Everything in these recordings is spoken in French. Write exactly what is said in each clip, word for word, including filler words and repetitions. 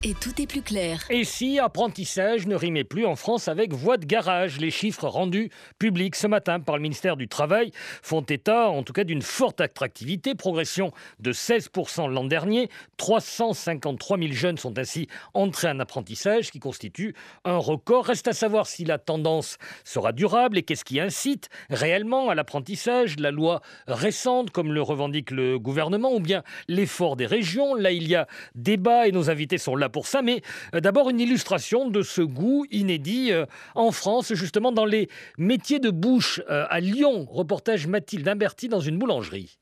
Et tout est plus clair. Et si apprentissage ne rimait plus en France avec voie de garage? Les chiffres rendus publics ce matin par le ministère du Travail font état, en tout cas, d'une forte attractivité, progression de seize pour cent l'an dernier. trois cent cinquante-trois mille jeunes sont ainsi entrés en apprentissage, ce qui constitue un record. Reste à savoir si la tendance sera durable et qu'est-ce qui incite réellement à l'apprentissage. La loi récente, comme le revendique le gouvernement, ou bien l'effort des régions. Là, il y a débat et nos invités sont là pour ça, mais d'abord une illustration de ce goût inédit en France, justement dans les métiers de bouche à Lyon. Reportage Mathilde Imberti dans une boulangerie.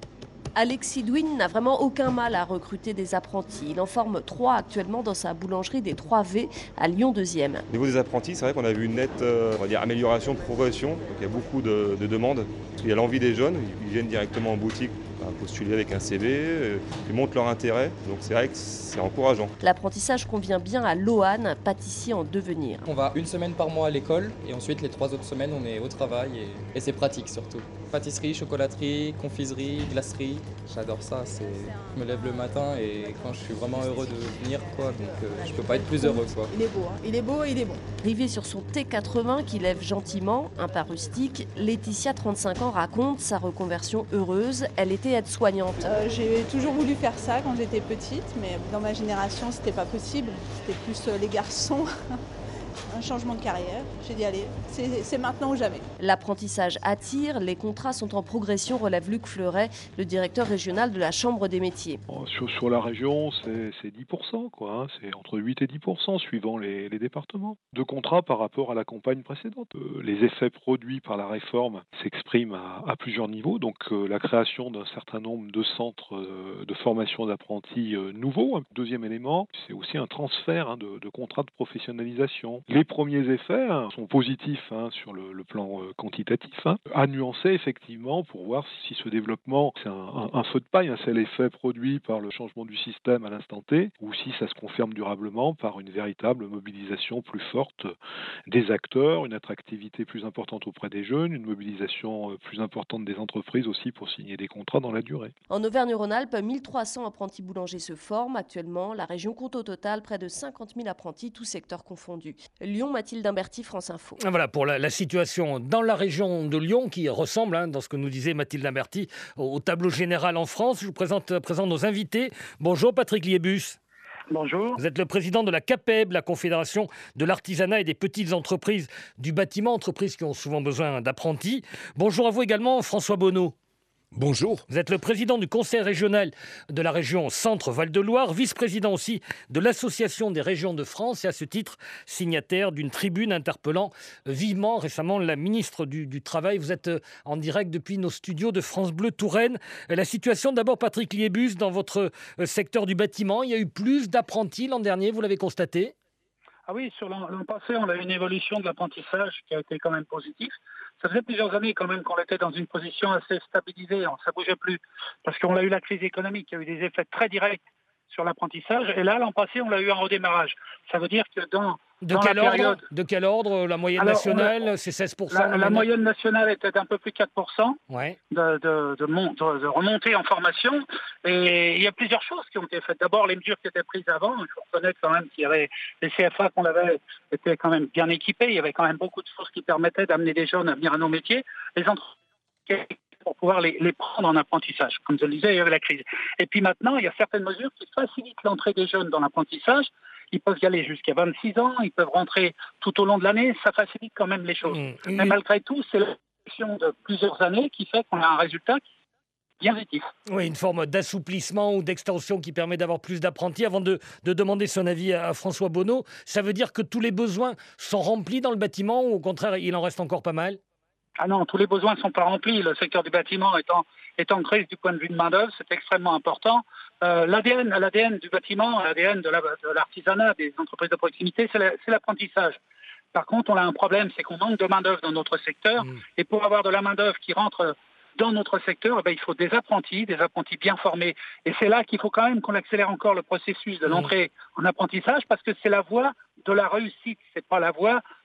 Alexis Douine n'a vraiment aucun mal à recruter des apprentis. Il en forme trois actuellement dans sa boulangerie des trois V à Lyon deuxième. Au niveau des apprentis, c'est vrai qu'on a vu une nette euh, on va dire, amélioration, progression. Donc, il y a beaucoup de, de demandes. Il y a l'envie des jeunes, ils viennent directement en boutique postuler avec un C V, euh, ils montrent leur intérêt. Donc c'est vrai que c'est encourageant. L'apprentissage convient bien à Lohan, pâtissier en devenir. On va une semaine par mois à l'école et ensuite les trois autres semaines on est au travail et, et c'est pratique surtout. Pâtisserie, chocolaterie, confiserie, glacerie, j'adore ça. C'est... Je me lève le matin et quand je suis vraiment heureux de venir, quoi, donc euh, je peux pas être plus heureux, quoi. Il est beau, hein. il est beau et il est bon. Rivée sur son T quatre-vingts qui lève gentiment, un pas rustique, Laetitia, trente-cinq ans, raconte sa reconversion heureuse. Elle était aide-soignante. Euh, j'ai toujours voulu faire ça quand j'étais petite, mais dans ma génération, c'était pas possible. C'était plus euh, les garçons. Un changement de carrière, j'ai dit allez, c'est, c'est maintenant ou jamais. L'apprentissage attire, les contrats sont en progression, relève Luc Fleuret, le directeur régional de la Chambre des métiers. Sur, sur la région, c'est, c'est dix pour cent, quoi, hein. C'est entre huit et dix pour cent suivant les, les départements. De contrats par rapport à la campagne précédente. Euh, les effets produits par la réforme s'expriment à, à plusieurs niveaux, donc euh, la création d'un certain nombre de centres euh, de formation d'apprentis euh, nouveaux. Un deuxième élément, c'est aussi un transfert hein, de, de contrats de professionnalisation. Les premiers effets hein, sont positifs hein, sur le, le plan euh, quantitatif, hein, à nuancer effectivement pour voir si ce développement, c'est un, un, un feu de paille, hein, c'est l'effet produit par le changement du système à l'instant T, ou si ça se confirme durablement par une véritable mobilisation plus forte des acteurs, une attractivité plus importante auprès des jeunes, une mobilisation plus importante des entreprises aussi pour signer des contrats dans la durée. En Auvergne-Rhône-Alpes, mille trois cents apprentis boulangers se forment. Actuellement, la région compte au total près de cinquante mille apprentis, tous secteurs confondus. Lyon, Mathilde Imberti, France Info. Voilà pour la, la situation dans la région de Lyon qui ressemble, hein, dans ce que nous disait Mathilde Imberti, au, au tableau général en France. Je vous présente, présente nos invités. Bonjour Patrick Liébus. Bonjour. Vous êtes le président de la CAPEB, la Confédération de l'artisanat et des petites entreprises du bâtiment, entreprises qui ont souvent besoin d'apprentis. Bonjour à vous également François Bonneau. Bonjour. Vous êtes le président du conseil régional de la région Centre-Val de Loire, vice-président aussi de l'Association des régions de France et à ce titre signataire d'une tribune interpellant vivement récemment la ministre du, du Travail. Vous êtes en direct depuis nos studios de France Bleu Touraine. La situation d'abord, Patrick Liébus, dans votre secteur du bâtiment, il y a eu plus d'apprentis l'an dernier, vous l'avez constaté? Ah oui, sur l'an, l'an passé, on a eu une évolution de l'apprentissage qui a été quand même positive. Ça faisait plusieurs années quand même qu'on était dans une position assez stabilisée, ça ne bougeait plus. Parce qu'on a eu la crise économique, il y a eu des effets très directs sur l'apprentissage. Et là, l'an passé, on a eu un redémarrage. Ça veut dire que dans, de dans quel la ordre, période... De quel ordre? La moyenne Alors, nationale, a... c'est seize pour cent? La, la moyenne nationale était d'un peu plus de quatre pour cent ouais. de, de, de, mon, de, de remontée en formation. Et il y a plusieurs choses qui ont été faites. D'abord, les mesures qui étaient prises avant. Il faut reconnaître quand même qu'il y avait les C F A qu'on avait étaient quand même bien équipés. Il y avait quand même beaucoup de choses qui permettaient d'amener des jeunes à venir à nos métiers. Les entreprises pour pouvoir les, les prendre en apprentissage. Comme je le disais, il y avait la crise. Et puis maintenant, il y a certaines mesures qui facilitent l'entrée des jeunes dans l'apprentissage. Ils peuvent y aller jusqu'à vingt-six ans, ils peuvent rentrer tout au long de l'année, ça facilite quand même les choses. Mmh. Mais malgré tout, c'est l'action de plusieurs années qui fait qu'on a un résultat qui est bien positif. Oui, une forme d'assouplissement ou d'extension qui permet d'avoir plus d'apprentis. Avant de, de demander son avis à François Bonneau, ça veut dire que tous les besoins sont remplis dans le bâtiment ou au contraire, il en reste encore pas mal? Ah non, tous les besoins ne sont pas remplis. Le secteur du bâtiment est en, est en crise du point de vue de main-d'œuvre, c'est extrêmement important. Euh, L'A D N, l'A D N du bâtiment, l'A D N de, la, de l'artisanat, des entreprises de proximité, c'est, la, c'est l'apprentissage. Par contre, on a un problème, c'est qu'on manque de main-d'œuvre dans notre secteur. Mmh. Et pour avoir de la main-d'œuvre qui rentre dans notre secteur, eh bien, il faut des apprentis, des apprentis bien formés. Et c'est là qu'il faut quand même qu'on accélère encore le processus de l'entrée mmh. en apprentissage parce que c'est la voie de la réussite, c'est pas la voie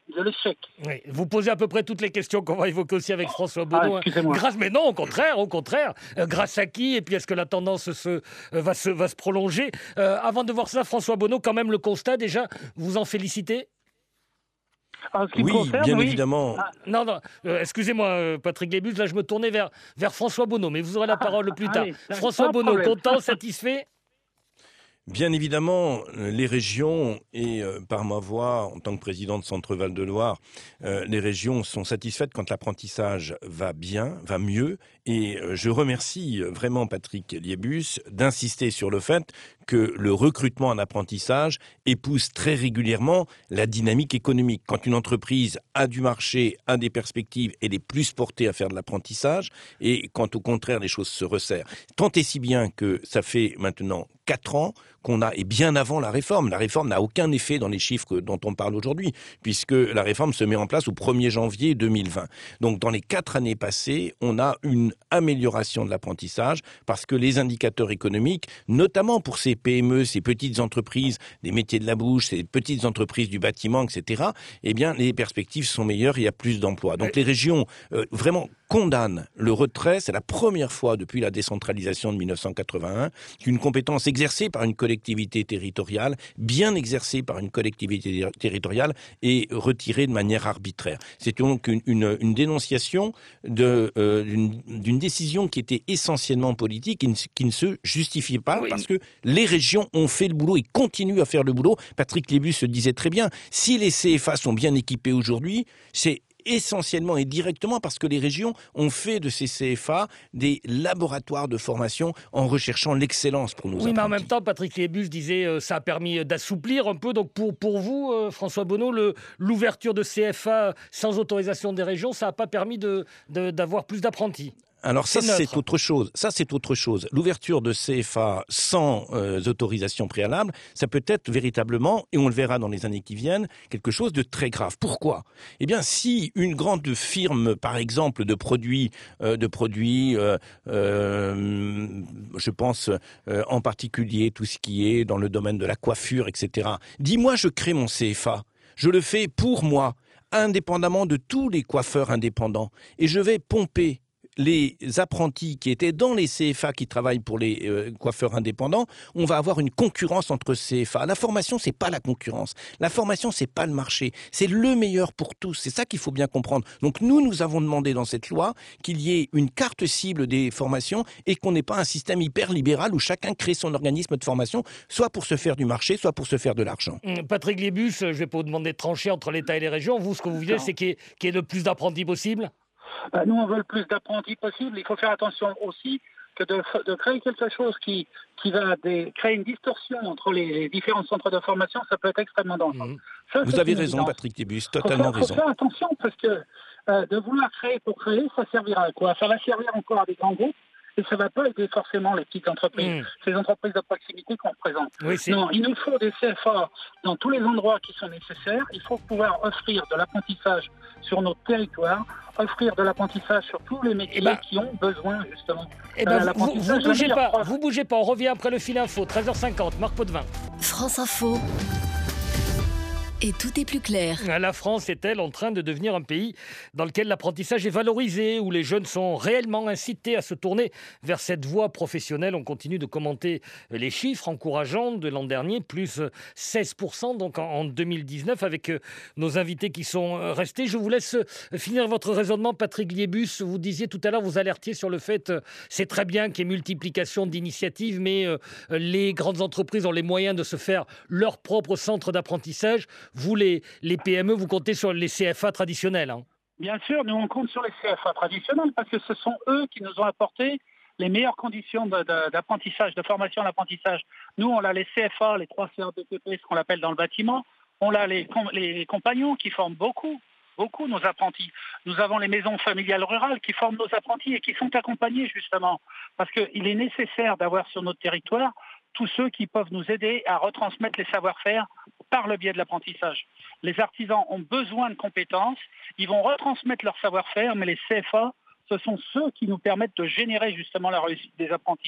de l'échec. Oui, vous posez à peu près toutes les questions qu'on va évoquer aussi avec François Bonneau. Ah, excusez-moi. Grâce, mais non, au contraire, au contraire. Euh, grâce à qui? Et puis est-ce que la tendance se, euh, va, se, va se prolonger? euh, Avant de voir ça, François Bonneau, quand même le constat déjà, vous en félicitez? En ce qui me Oui, concerne, bien oui. évidemment. Ah, Non, non, euh, excusez-moi, euh, Patrick Lébus, là je me tournais vers, vers François Bonneau, mais vous aurez la parole plus tard. allez, François pas de Bonneau, problème. content, satisfait? Bien évidemment, euh, les régions, et euh, par ma voix, en tant que président de Centre Val de Loire, euh, les régions sont satisfaites quand l'apprentissage va bien, va mieux. Et euh, je remercie euh, vraiment Patrick Liébus d'insister sur le fait que le recrutement en apprentissage épouse très régulièrement la dynamique économique. Quand une entreprise a du marché, a des perspectives, elle est plus portée à faire de l'apprentissage, et quand au contraire les choses se resserrent. Tant et si bien que ça fait maintenant quatre ans qu'on a, et bien avant la réforme. La réforme n'a aucun effet dans les chiffres dont on parle aujourd'hui, puisque la réforme se met en place au premier janvier deux mille vingt. Donc dans les quatre années passées, on a une amélioration de l'apprentissage, parce que les indicateurs économiques, notamment pour ces P M E, ces petites entreprises, des métiers de la bouche, ces petites entreprises du bâtiment, et cetera, eh bien les perspectives sont meilleures, il y a plus d'emplois. Donc les régions euh, vraiment condamnent le retrait. C'est la première fois depuis la décentralisation de mille neuf cent quatre-vingt-un qu'une compétence exercée par une collectivité territoriale, bien exercée par une collectivité territoriale, est retirée de manière arbitraire. C'est donc une, une, une dénonciation de, euh, d'une, d'une décision qui était essentiellement politique, qui ne, qui ne se justifie pas, Oui. parce que les régions ont fait le boulot et continuent à faire le boulot. Patrick Lébus se disait très bien, si les C F A sont bien équipés aujourd'hui, c'est essentiellement et directement parce que les régions ont fait de ces C F A des laboratoires de formation en recherchant l'excellence pour nos Oui, mais en apprentis. même temps, Patrick Lébus disait euh, ça a permis d'assouplir un peu. Donc pour, pour vous, euh, François Bonneau, le, l'ouverture de C F A sans autorisation des régions, ça n'a pas permis de, de, d'avoir plus d'apprentis? Alors ça, C'est neutre. c'est autre chose. Ça, c'est autre chose. L'ouverture de C F A sans euh, autorisation préalable, ça peut être véritablement, et on le verra dans les années qui viennent, quelque chose de très grave. Pourquoi ? Eh bien, si une grande firme, par exemple, de produits, euh, de produits, euh, euh, je pense euh, en particulier tout ce qui est dans le domaine de la coiffure, et cetera, dit moi, je crée mon C F A, je le fais pour moi, indépendamment de tous les coiffeurs indépendants, et je vais pomper les apprentis qui étaient dans les C F A qui travaillent pour les euh, coiffeurs indépendants, on va avoir une concurrence entre C F A. La formation, c'est pas la concurrence. La formation, c'est pas le marché. C'est le meilleur pour tous. C'est ça qu'il faut bien comprendre. Donc nous, nous avons demandé dans cette loi qu'il y ait une carte cible des formations et qu'on n'ait pas un système hyper libéral où chacun crée son organisme de formation, soit pour se faire du marché, soit pour se faire de l'argent. Hum, Patrick Lébus, je ne vais pas vous demander de trancher entre l'État et les régions. Vous, ce que vous voulez, c'est qu'il y ait, qu'il y ait le plus d'apprentis possible? Euh, nous, on veut le plus d'apprentis possible. Il faut faire attention aussi que de, de créer quelque chose qui, qui va des, créer une distorsion entre les, les différents centres de formation, ça peut être extrêmement dangereux. Mmh. Ça, Vous c'est avez une raison, évidence. Patrick Lébus, Faut totalement faire, raison. faut faire attention parce que euh, de vouloir créer pour créer, ça servira à quoi? Ça va servir encore à des grands groupes et ça ne va pas aider forcément les petites entreprises, Mmh. ces entreprises de proximité qu'on représente. Oui, c'est... Non, il nous faut des C F A dans tous les endroits qui sont nécessaires. Il faut pouvoir offrir de l'apprentissage sur notre territoire, offrir de l'apprentissage sur tous les métiers Eh ben, qui ont besoin justement. Eh ben, Euh, vous, vous, l'apprentissage, vous bougez la meilleure pas, preuve. vous bougez pas. On revient après le fil info, treize heures cinquante. Marc Potvin. France Info. Et tout est plus clair. La France est-elle en train de devenir un pays dans lequel l'apprentissage est valorisé, où les jeunes sont réellement incités à se tourner vers cette voie professionnelle? On continue de commenter les chiffres encourageants de l'an dernier, plus seize pour cent donc en deux mille dix-neuf, avec nos invités qui sont restés. Je vous laisse finir votre raisonnement, Patrick Liébus. Vous disiez tout à l'heure, vous alertiez sur le fait, c'est très bien qu'il y ait multiplication d'initiatives, mais les grandes entreprises ont les moyens de se faire leur propre centre d'apprentissage. Vous, les, les P M E, vous comptez sur les C F A traditionnels, hein. Bien sûr, nous on compte sur les C F A traditionnels parce que ce sont eux qui nous ont apporté les meilleures conditions de, de, d'apprentissage, de formation à l'apprentissage. Nous, on a les C F A, les trois C R B T P, ce qu'on appelle dans le bâtiment. On a les, les compagnons qui forment beaucoup, beaucoup nos apprentis. Nous avons les maisons familiales rurales qui forment nos apprentis et qui sont accompagnés justement. Parce qu'il est nécessaire d'avoir sur notre territoire tous ceux qui peuvent nous aider à retransmettre les savoir-faire par le biais de l'apprentissage. Les artisans ont besoin de compétences, ils vont retransmettre leur savoir-faire, mais les C F A, ce sont ceux qui nous permettent de générer justement la réussite des apprentis.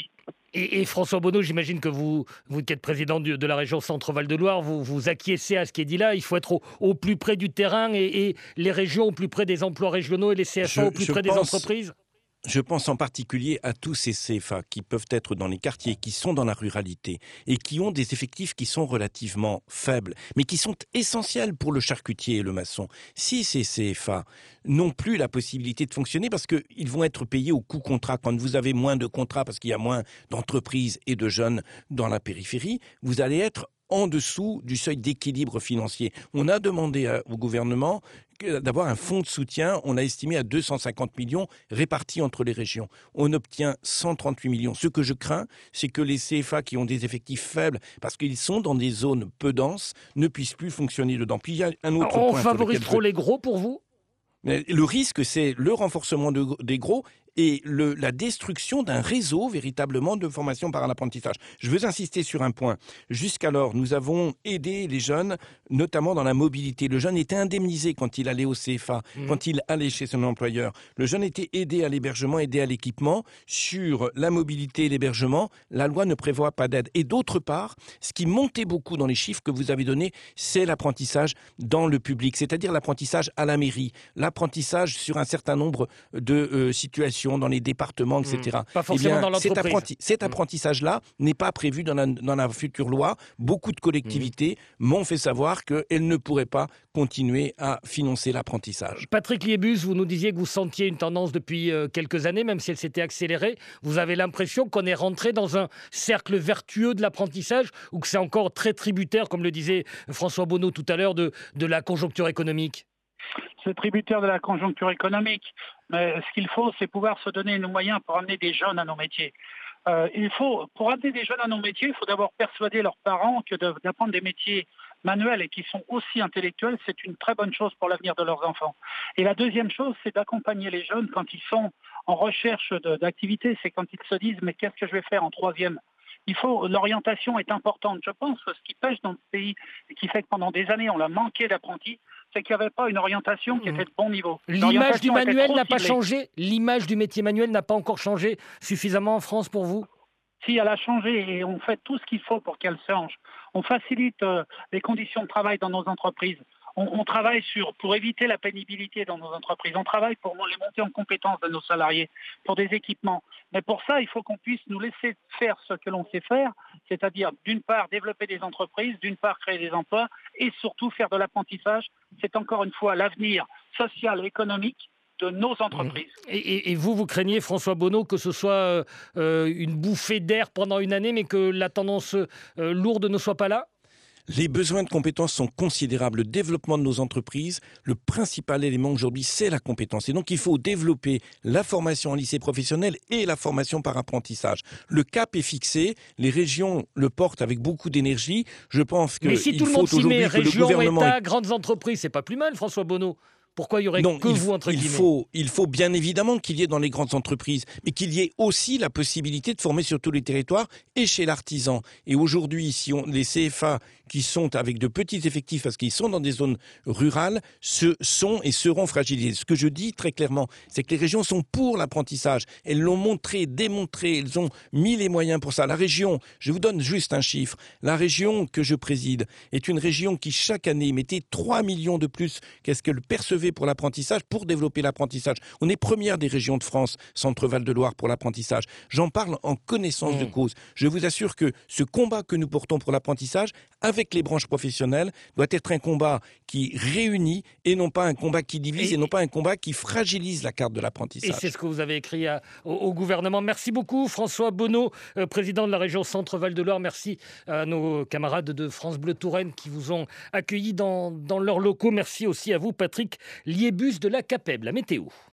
Et, et François Bonneau, j'imagine que vous, vous qui êtes président du- de la région Centre-Val de Loire, vous, vous acquiescez à ce qui est dit là. Il faut être au, au plus près du terrain et, et les régions au plus près des emplois régionaux et les C F A Je, au plus je près des pense, entreprises. Je pense en particulier à tous ces C F A qui peuvent être dans les quartiers, qui sont dans la ruralité et qui ont des effectifs qui sont relativement faibles, mais qui sont essentiels pour le charcutier et le maçon. Si ces C F A n'ont plus la possibilité de fonctionner parce qu'ils vont être payés au coût contrat, quand vous avez moins de contrats parce qu'il y a moins d'entreprises et de jeunes dans la périphérie, vous allez être en dessous du seuil d'équilibre financier. On a demandé à- au gouvernement que- d'avoir un fonds de soutien, on a estimé à deux cent cinquante millions répartis entre les régions. On obtient cent trente-huit millions. Ce que je crains, c'est que les C F A qui ont des effectifs faibles, parce qu'ils sont dans des zones peu denses, ne puissent plus fonctionner dedans. Puis il y a un autre On point sur favorise lequel trop je- les gros pour vous? mais le risque, c'est le renforcement de- des gros et le- la destruction d'un réseau véritablement de formation par l'apprentissage. Je veux insister sur un point. Jusqu'alors, nous avons aidé les jeunes, notamment dans la mobilité. Le jeune était indemnisé quand il allait au C F A, Mhm. quand il allait chez son employeur. Le jeune était aidé à l'hébergement, aidé à l'équipement. Sur la mobilité et l'hébergement, la loi ne prévoit pas d'aide. Et d'autre part, ce qui montait beaucoup dans les chiffres que vous avez donnés, c'est l'apprentissage dans le public, c'est-à-dire l'apprentissage à la mairie, l'apprentissage sur un certain nombre de euh, situations dans les départements, et cetera. Pas Eh forcément bien, dans cet, l'entreprise. apprenti- cet Mm. apprentissage-là n'est pas prévu dans la, dans la future loi. Beaucoup de collectivités m'ont fait savoir qu'elles ne pourraient pas continuer à financer l'apprentissage. Patrick Liebus, vous nous disiez que vous sentiez une tendance depuis euh, quelques années, même si elle s'était accélérée. Vous avez l'impression qu'on est rentré dans un cercle vertueux de l'apprentissage ou que c'est encore très tributaire, comme le disait François Bonneau tout à l'heure, de, de la conjoncture économique? C'est tributaire de la conjoncture économique. Mais ce qu'il faut, c'est pouvoir se donner nos moyens pour amener des jeunes à nos métiers. Euh, il faut, pour amener des jeunes à nos métiers, il faut d'abord persuader leurs parents que de- d'apprendre des métiers manuels et qui sont aussi intellectuels, c'est une très bonne chose pour l'avenir de leurs enfants. Et la deuxième chose, c'est d'accompagner les jeunes quand ils sont en recherche de- d'activité, c'est quand ils se disent mais qu'est-ce que je vais faire en troisième? Il faut, l'orientation est importante. Je pense que ce qui pêche dans ce pays et qui fait que pendant des années on a manqué d'apprentis, c'est qu'il n'y avait pas une orientation qui était de bon niveau. L'image du L'orientation était manuel trop n'a pas ciblée. changé. L'image du métier manuel n'a pas encore changé suffisamment en France pour vous? Si elle a changé et on fait tout ce qu'il faut pour qu'elle change. On facilite euh, les conditions de travail dans nos entreprises. On, on travaille sur, pour éviter la pénibilité dans nos entreprises. On travaille pour les monter en compétences de nos salariés, pour des équipements. Mais pour ça, il faut qu'on puisse nous laisser faire ce que l'on sait faire, c'est-à-dire d'une part développer des entreprises, d'une part créer des emplois et surtout faire de l'apprentissage. C'est encore une fois l'avenir social et économique de nos entreprises. Et, et- et vous, vous craignez, François Bonneau, que ce soit euh, euh, une bouffée d'air pendant une année, mais que la tendance euh, lourde ne soit pas là? Les besoins de compétences sont considérables. Le développement de nos entreprises, le principal élément aujourd'hui, c'est la compétence. Et donc, il faut développer la formation en lycée professionnel et la formation par apprentissage. Le cap est fixé. Les régions le portent avec beaucoup d'énergie. Je pense Mais si qu'il tout le faut monde s'y aujourd'hui met, que le région, gouvernement... État, grandes entreprises, c'est pas plus mal, François Bonneau. Pourquoi il y aurait Non, que il, vous, entre il guillemets? faut, il faut bien évidemment qu'il y ait dans les grandes entreprises, mais qu'il y ait aussi la possibilité de former sur tous les territoires et chez l'artisan. Et aujourd'hui, si on, les C F A qui sont avec de petits effectifs, parce qu'ils sont dans des zones rurales, se sont et seront fragilisés. Ce que je dis très clairement, c'est que les régions sont pour l'apprentissage. Elles l'ont montré, démontré, elles ont mis les moyens pour ça. La région, je vous donne juste un chiffre, la région que je préside est une région qui chaque année mettait trois millions de plus qu'est-ce qu'elle percevait pour l'apprentissage, pour développer l'apprentissage. On est première des régions de France, Centre-Val de Loire, pour l'apprentissage. J'en parle en connaissance Mmh. de cause. Je vous assure que ce combat que nous portons pour l'apprentissage, avec les branches professionnelles, doit être un combat qui réunit et non pas un combat qui divise et, Et- non pas un combat qui fragilise la carte de Et l'apprentissage. c'est ce que vous avez écrit à- au, au gouvernement. Merci beaucoup, François Bonneau, euh, président de la région Centre-Val de Loire. Merci à nos camarades de France Bleu Touraine qui vous ont accueillis dans, dans leurs locaux. Merci aussi à vous, Patrick Liebus de la CAPEB, la météo.